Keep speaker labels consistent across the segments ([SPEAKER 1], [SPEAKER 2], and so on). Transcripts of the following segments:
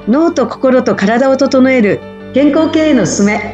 [SPEAKER 1] 脳と心と体を整える健康経営のすすめ。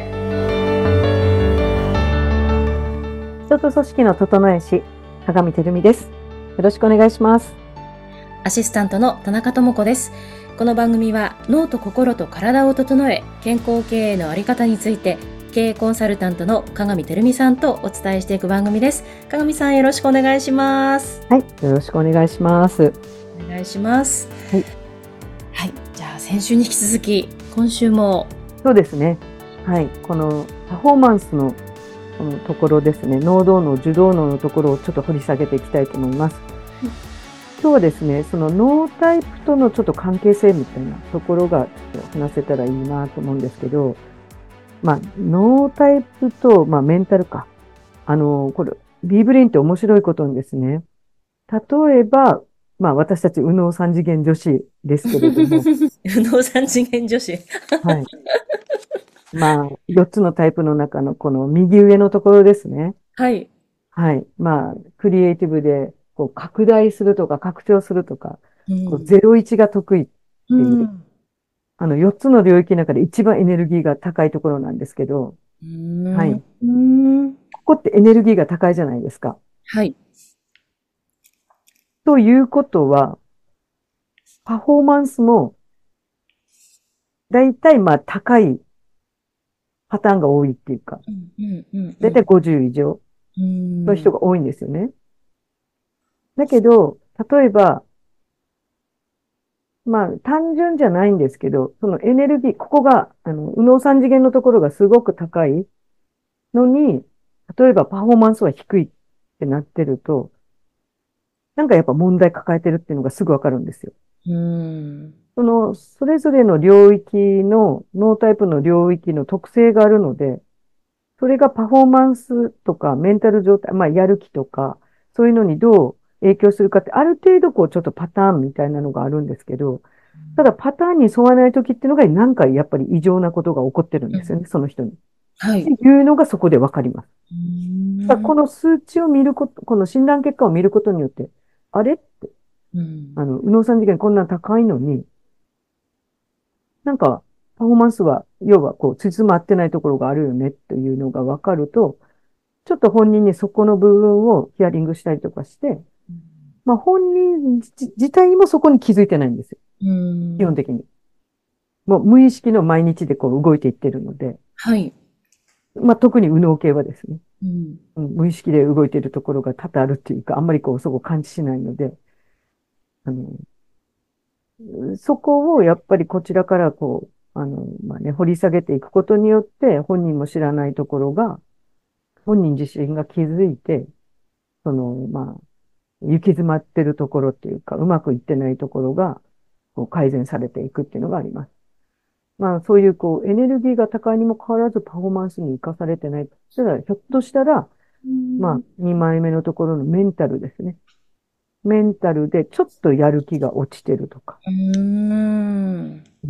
[SPEAKER 1] 人と組織の整え師、鏡てるみです。よろしくお願いします。
[SPEAKER 2] アシスタントの田中智子です。この番組は脳と心と体を整え、健康経営のあり方について経営コンサルタントの鏡てるみさんとお伝えしていく番組です。鏡さん、よろしくお願いします。
[SPEAKER 1] はい、よろしくお願いします。
[SPEAKER 2] お願いします。
[SPEAKER 1] はい、
[SPEAKER 2] はい、じゃあ先週に引き続き今週も
[SPEAKER 1] そうですね。はい、このパフォーマンスのこのところですね、脳動脳、受動脳のところをちょっと掘り下げていきたいと思います。今日はですね、その脳タイプとのちょっと関係性みたいなところがちょっと話せたらいいなと思うんですけど、脳タイプと、メンタルか。これ、B ブレインって面白いことにですね、例えば、私たち右脳三次元女子ですけれども、
[SPEAKER 2] 不動産次元女子
[SPEAKER 1] はい。4つのタイプの中のこの右上のところですね。
[SPEAKER 2] はい、
[SPEAKER 1] はい。クリエイティブで、こう、拡大するとか、拡張するとか、こう、01が得意っていう、4つの領域の中で一番エネルギーが高いところなんですけど、はい。ここってエネルギーが高いじゃないですか。
[SPEAKER 2] はい、
[SPEAKER 1] ということは、パフォーマンスも、だいたい高いパターンが多いっていうか、だいたい50以上、そういう人が多いんですよね。だけど、例えば、単純じゃないんですけど、そのエネルギー、ここが、右脳三次元のところがすごく高いのに、例えばパフォーマンスは低いってなってると、なんかやっぱ問題抱えてるっていうのがすぐわかるんですよ。それぞれの領域の、脳タイプの領域の特性があるので、それがパフォーマンスとかメンタル状態、やる気とか、そういうのにどう影響するかって、ある程度こうちょっとパターンみたいなのがあるんですけど、ただパターンに沿わない時っていうのが何回やっぱり異常なことが起こってるんですよね、その人に。っ
[SPEAKER 2] はい。
[SPEAKER 1] ていうのがそこでわかります。だからこの数値を見ること、この診断結果を見ることによって、あれって、右脳三次元こんな高いのに、なんか、パフォーマンスは、要はこう、つじつま合ってないところがあるよねっていうのがわかると、ちょっと本人にそこの部分をヒアリングしたりとかして、本人自体もそこに気づいてないんですよ。基本的に。もう無意識の毎日でこう動いていってるので、
[SPEAKER 2] はい。
[SPEAKER 1] 特に右脳系はですね、無意識で動いているところが多々あるっていうか、あんまりこう、そこ感知しないので、あの、そこをやっぱりこちらからこう、掘り下げていくことによって、本人も知らないところが、本人自身が気づいて、行き詰まってるところっていうか、うまくいってないところが、こう改善されていくっていうのがあります。そういう、こう、エネルギーが高いにもかかわらずパフォーマンスに活かされてない。そしたら、ひょっとしたら、2枚目のところのメンタルですね。メンタルでちょっとやる気が落ちてるとか。うん、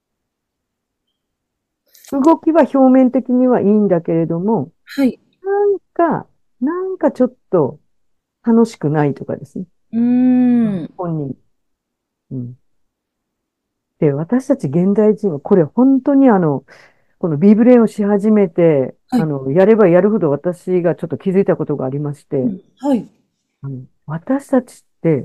[SPEAKER 1] 動きは表面的にはいいんだけれども、
[SPEAKER 2] はい。
[SPEAKER 1] なんか、なんかちょっと楽しくないとかですね。本人。うん。で、私たち現代人は、これ本当にこの B ブレインをし始めて、
[SPEAKER 2] はい。
[SPEAKER 1] やればやるほど私がちょっと気づいたことがありまして、
[SPEAKER 2] はい。
[SPEAKER 1] 私たちって、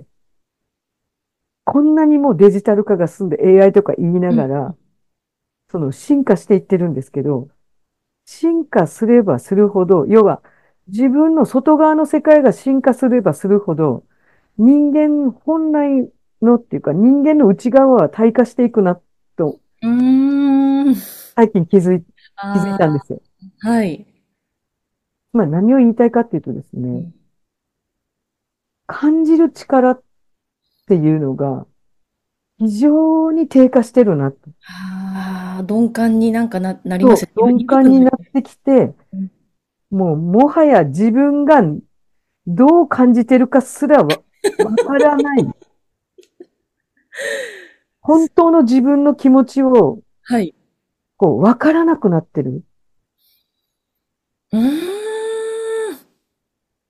[SPEAKER 1] こんなにもうデジタル化が進んで AI とか言いながら、その進化していってるんですけど、進化すればするほど、要は自分の外側の世界が進化すればするほど、人間本来のっていうか人間の内側は退化していくなと、最近気づいたんですよ。
[SPEAKER 2] はい。
[SPEAKER 1] 何を言いたいかっていうとですね、感じる力っていうのが非常に低下してるなと。
[SPEAKER 2] 鈍感になります。
[SPEAKER 1] そう、鈍感になってきて、もうもはや自分がどう感じてるかすらわからない。本当の自分の気持ちを、
[SPEAKER 2] はい。
[SPEAKER 1] こう、わからなくなってる。
[SPEAKER 2] うーん。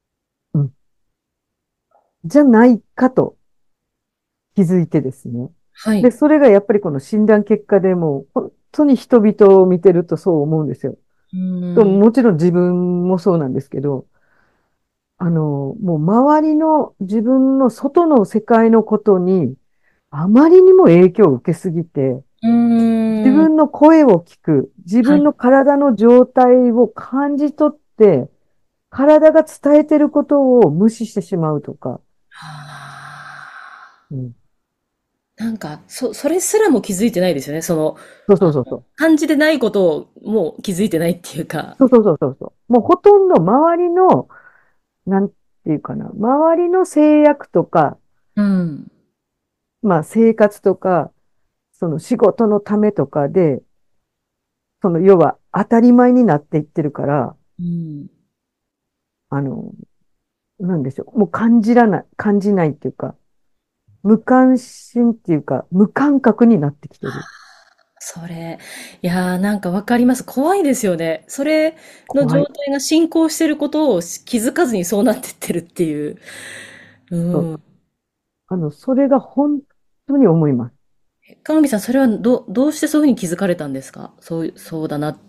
[SPEAKER 1] うん。じゃないかと気づいてですね。 で、
[SPEAKER 2] はい。
[SPEAKER 1] それがやっぱりこの診断結果でもう、本当に人々を見てるとそう思うんですよ。
[SPEAKER 2] うん。
[SPEAKER 1] もちろん自分もそうなんですけど、もう周りの自分の外の世界のことにあまりにも影響を受けすぎて、
[SPEAKER 2] う
[SPEAKER 1] 自
[SPEAKER 2] ーん。
[SPEAKER 1] 分の声を聞く、自分の
[SPEAKER 2] はい。
[SPEAKER 1] 体の状態を感じ取って、体が伝えてることを無視してしまうとか、
[SPEAKER 2] あ
[SPEAKER 1] うん、
[SPEAKER 2] なんか、それすらも気づいてないですよね。
[SPEAKER 1] そうそうそうそう。
[SPEAKER 2] 感じてないことをもう気づいてないっていうか。
[SPEAKER 1] そうそうそうそうそう。もうほとんど周りの、なんていうかな、周りの制約とか、
[SPEAKER 2] うん。
[SPEAKER 1] まあ生活とか、その仕事のためとかで、その要は当たり前になっていってるから、
[SPEAKER 2] うん。
[SPEAKER 1] あの、なんでしょう。もう感じないっていうか、無関心っていうか、無感覚になってきてる。
[SPEAKER 2] それ、いやーなんかわかります。怖いですよね。それの
[SPEAKER 1] 怖い。
[SPEAKER 2] 状態が進行してることを気づかずにそうなってってるっていう。う
[SPEAKER 1] そう。
[SPEAKER 2] ん。
[SPEAKER 1] それが本当に思います。
[SPEAKER 2] かのみさん、それはどうしてそういうふうに気づかれたんですか？そうだなって。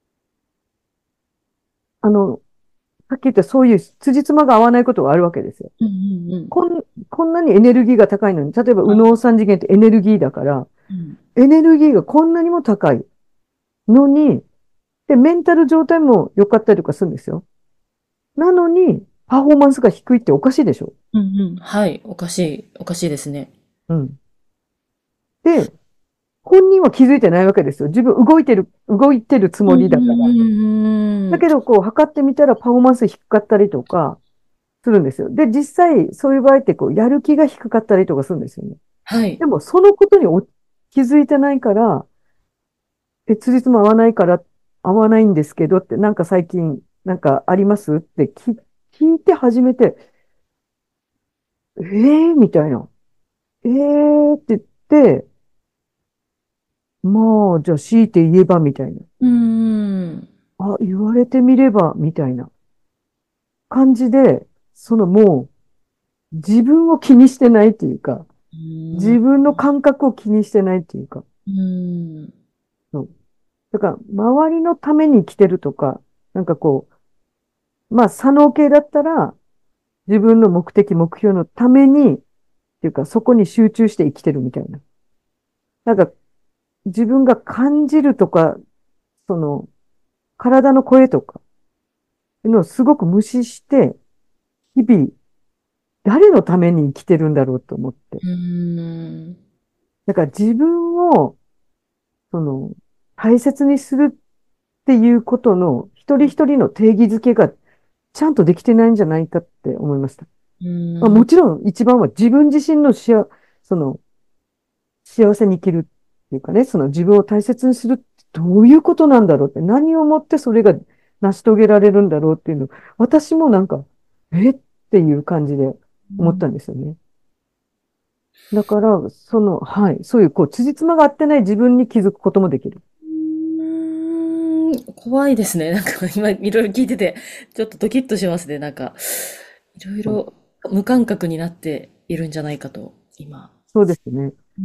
[SPEAKER 1] あの、さっき言ったそういう辻褄が合わないことがあるわけですよ。
[SPEAKER 2] うんうんうん。
[SPEAKER 1] こんなにエネルギーが高いのに、例えば右脳三次元ってエネルギーだから、
[SPEAKER 2] うん。
[SPEAKER 1] エネルギーがこんなにも高いのに、で、メンタル状態も良かったりとかするんですよ。なのに、パフォーマンスが低いっておかしいでしょ。
[SPEAKER 2] うんうん。はい。おかしいですね。
[SPEAKER 1] うん。で、本人は気づいてないわけですよ。自分動いてるつも
[SPEAKER 2] うんう
[SPEAKER 1] りだから。
[SPEAKER 2] んうんうん。
[SPEAKER 1] だけど、こう、測ってみたらパフォーマンス低かったりとかするんですよ。で、実際、そういう場合って、こう、やる気が低かったりとかするんですよね。
[SPEAKER 2] はい。
[SPEAKER 1] でも、そのことに気づいてないから、つじつま合わないから、合わないんですけどって、なんか最近、なんかありますって聞いて初めて、みたいな。って言って、まあ、じゃあ強いて言えば、みたいな。
[SPEAKER 2] うーん。
[SPEAKER 1] あ、言われてみれば、みたいな感じで、もう、自分を気にしてないっていうか、
[SPEAKER 2] うーん。
[SPEAKER 1] 自分の感覚を気にしてないっていうか、
[SPEAKER 2] うーん。
[SPEAKER 1] そう。だから、周りのために生きてるとか、なんかこう、まあ、左脳系だったら、自分の目的、目標のために、っていうか、そこに集中して生きてるみたいな。なんか、自分が感じるとか、その、体の声とか、いうのをすごく無視して、日々、誰のために生きてるんだろうと思って。
[SPEAKER 2] うーん。
[SPEAKER 1] だから自分を、その、大切にするっていうことの、一人一人の定義づけがちゃんとできてないんじゃないかって思いました。
[SPEAKER 2] う
[SPEAKER 1] まあ、
[SPEAKER 2] ーん。
[SPEAKER 1] もちろん一番は自分自身のその、幸せに生きるっていうかね、その自分を大切にするってどういうことなんだろうって、何をもってそれが成し遂げられるんだろうっていうの、私もなんか、っていう感じで思ったんですよね。だから、はい、そういう、こう、辻褄が合ってない自分に気づくこともできる。
[SPEAKER 2] 怖いですね。なんか今いろいろ聞いてて、ちょっとドキッとしますね。なんか、いろい
[SPEAKER 1] そう
[SPEAKER 2] ろ無感覚になっているんじゃないかと、今。
[SPEAKER 1] そうですね。
[SPEAKER 2] うん。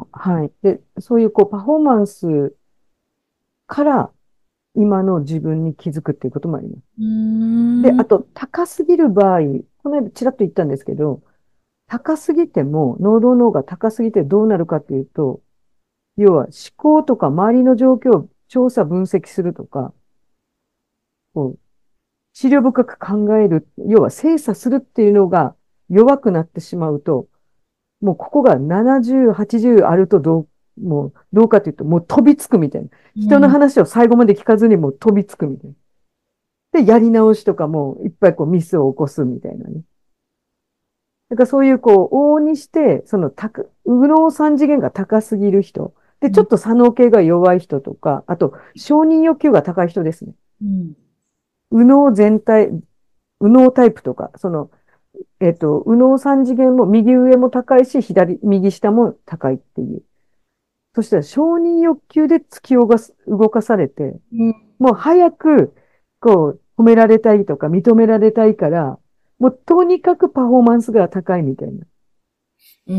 [SPEAKER 1] はい。で、そういう、こう、パフォーマンスから今の自分に気づくっていうこともあります。
[SPEAKER 2] うー
[SPEAKER 1] で、あ
[SPEAKER 2] ん。
[SPEAKER 1] と、高すぎる場合、この間ちらっと言ったんですけど、高すぎても、能動脳が高すぎてどうなるかっていうと、要は思考とか周りの状況を調査分析するとか、こう、資料深く考える、要は精査するっていうのが弱くなってしまうと、もうここが70、80あるともうどうかというと、もう飛びつくみたいな。人の
[SPEAKER 2] うん。
[SPEAKER 1] 話を最後まで聞かずにもう飛びつくみたいな。で、やり直しとかもいっぱいこうミスを起こすみたいなね。だからそういうこう、往々にして、右脳三次元が高すぎる人。で、ちょっと左脳系が弱い人とか、あと、承認欲求が高い人ですね。
[SPEAKER 2] うん。
[SPEAKER 1] 右脳全体、右脳タイプとか、右脳三次元も右上も高いし、右下も高いっていう。そしたら承認欲求で突き動かされて、
[SPEAKER 2] うん。
[SPEAKER 1] もう早く、こう、褒められたいとか認められたいから、もうとにかくパフォーマンスが高いみたいな。
[SPEAKER 2] うん。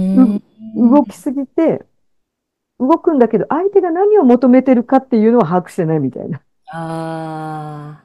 [SPEAKER 1] 動きすぎて、動くんだけど、相手が何を求めてるかっていうのは把握してないみたいな。
[SPEAKER 2] ああ。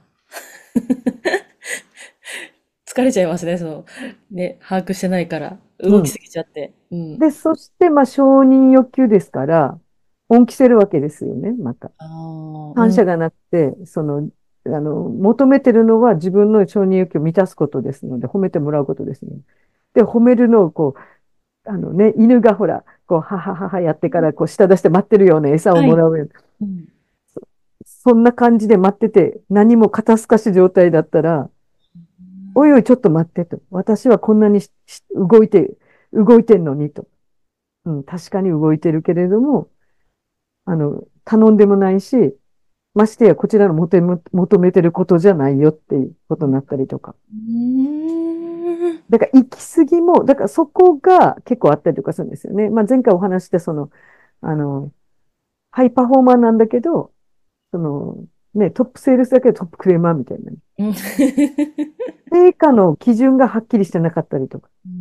[SPEAKER 2] 疲れちゃいますね、ね、把握してないから、
[SPEAKER 1] うん。
[SPEAKER 2] 動きすぎちゃって。うん。
[SPEAKER 1] で、そして、まあ、承認欲求ですから、恩着せるわけですよね、また。
[SPEAKER 2] ああ、うん。
[SPEAKER 1] 感謝がなくて、求めてるのは自分の承認欲求を満たすことですので、褒めてもらうことですね。で、褒めるのを犬がほら、ははははやってから、舌出して待ってるような餌を
[SPEAKER 2] はい。
[SPEAKER 1] もらうような。
[SPEAKER 2] うん。
[SPEAKER 1] そんな感じで待ってて、何も肩透かし状態だったら、おいおい、ちょっと待ってと。私はこんなに動いてんのにと。うん、確かに動いてるけれども、頼んでもないし、ましてやこちらの求めてることじゃないよっていうことになったりとか。
[SPEAKER 2] うーん。
[SPEAKER 1] だから行き過ぎも、だからそこが結構あったりとかするんですよね。まあ、前回お話して、あの、ハイパフォーマーなんだけど、その、トップセールスだけどトップクレーマーみたいな。
[SPEAKER 2] うん。
[SPEAKER 1] 成果の基準がはっきりしてなかったりとか、
[SPEAKER 2] うん。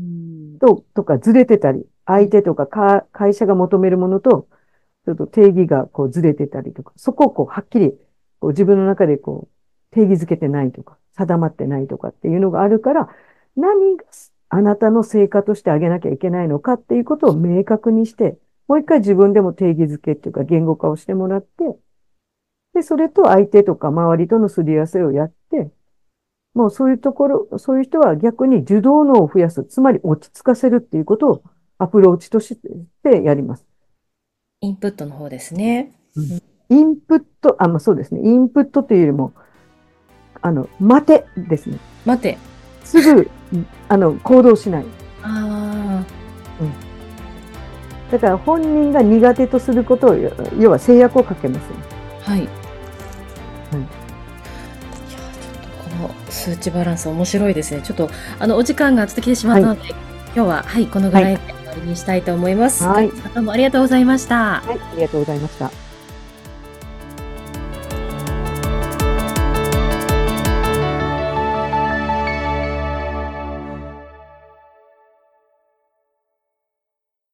[SPEAKER 1] とかずれてたり、相手とか会社が求めるものと、ちょっと定義がずれてたりとか、そこをはっきり自分の中で定義づけてないとか、定まってないとかっていうのがあるから、何があなたの成果としてあげなきゃいけないのかっていうことを明確にして、もう一回自分でも定義づけっていうか言語化をしてもらって、で、それと相手とか周りとのすり合わせをやって、もうそういうところ、そういう人は逆に受動脳を増やす、つまり落ち着かせるっていうことをアプローチとしてやります。
[SPEAKER 2] インプットの方ですね。
[SPEAKER 1] うん。インプット、まあそうですね。インプットというよりも、待てですね。
[SPEAKER 2] 待て。
[SPEAKER 1] すぐ、行動しない。
[SPEAKER 2] ああ、
[SPEAKER 1] うん。だから本人が苦手とすることを、要は制約をかけますよね。
[SPEAKER 2] はい。いや、
[SPEAKER 1] はい。
[SPEAKER 2] ちょっとこの数値バランス面白いですね。ちょっと、お時間がちょっと来てしまっ
[SPEAKER 1] はい。
[SPEAKER 2] たので、今日は、はい、このぐ
[SPEAKER 1] はい。
[SPEAKER 2] らいで終わりにしたいと思います。
[SPEAKER 1] はい。
[SPEAKER 2] どうもありがとうございました。
[SPEAKER 1] はい。ありがとうございました。